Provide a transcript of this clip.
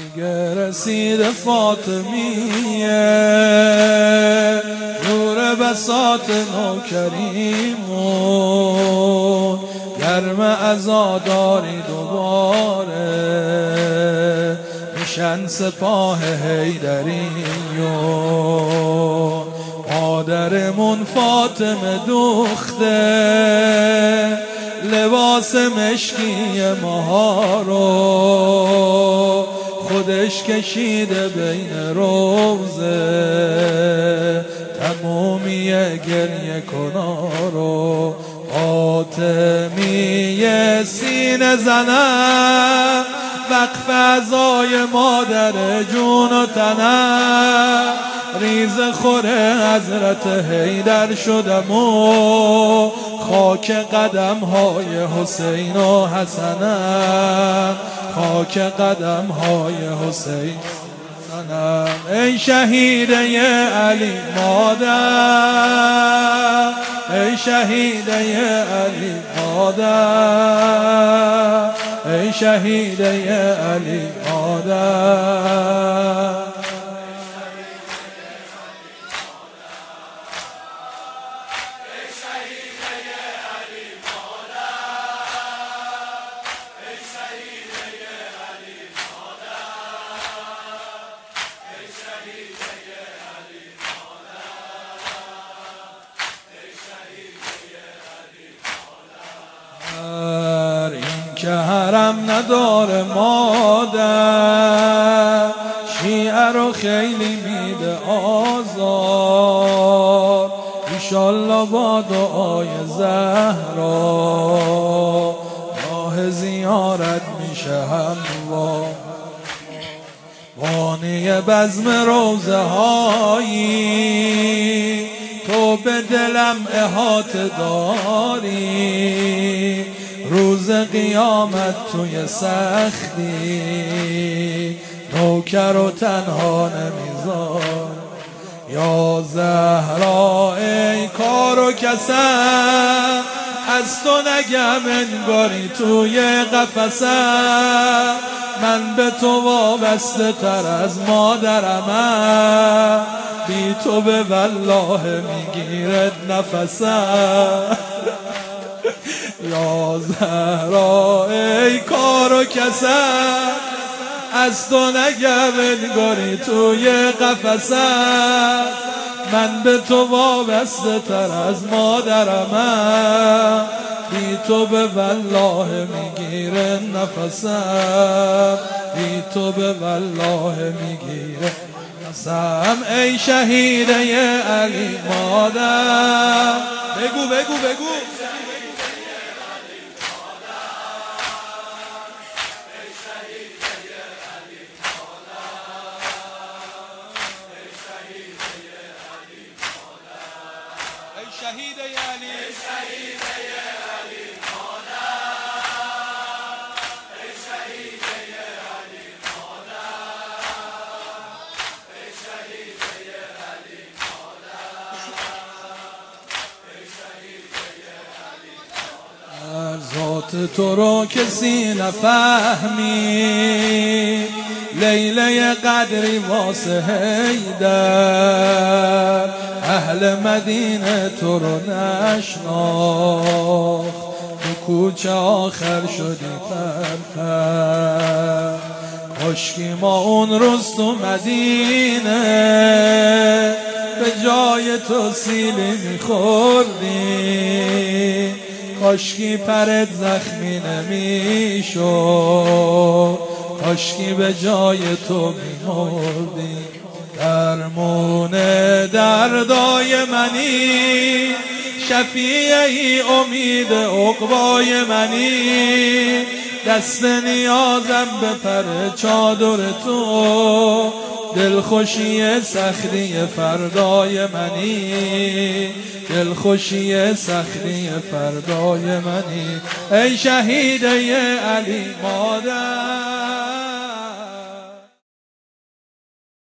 دیگه رسید فاطمیه، نور بساط نوکریمون، گرم عزاداری دوباره میشن سپاه حیدریون. مادرمون فاطمه دوخته لباس مشکی ماها رو، خودش کشیده بین روزه تمومی گریه کنا رو. فاطمیه سینه زنم وقف اعضای مادر جون و تنم، ریز خوره حضرت حیدر شدم و خاک قدم های حسین و حسنم، خاک قدم های حسین حسنم. ای شهیده علی مادر، ای شهیده علی مادر، ای شهیده علی مادر. که حرم نداره مادر، شیعه رو خیلی میده آزار، ایشالله با دعای زهرا راه زیارت میشه هموار. بانی بزم روزه هایی تو به دلم احاطه داری، روز قیامت توی سختی نوکر و تنها نمیذار. یا زهرا ای کار و کسم، از تو نگم انگاری توی قفسم، من به تو وابسته تر از مادرمم، بی تو به والله میگیرد نفسم. یا زهرا ای کار و کسم، از تو نگم انگاری توی قفسم، من به تو وابسته تر از مادرمم، بی تو به والله میگیره نفسم، بی تو به والله میگیره نفسم. ای شهیده علی مادر، بگو بگو بگو. شهیده علی، شهیده علی مادر، شهیده علی مادر، شهیده علی مادر، شهیده علی مادر. ذات تو رو کسی نفهمی، لیله قدری واسه حیدر، اهل مدینه تو رو نشناخت، تو کوچه آخر شدی پرپر. کاشکی ما اون روز تو مدینه به جای تو سیلی میخوردی، کاشکی پرت زخمی نمیشد، کاشکی به جای تو میمردی. درمون دردای منی، شفیعی امید عقبای منی، دست نیازم به پر چادر تو، دلخوشی سختی فردای منی، دلخوشی سختی فردای منی. ای شهیده علی مادر.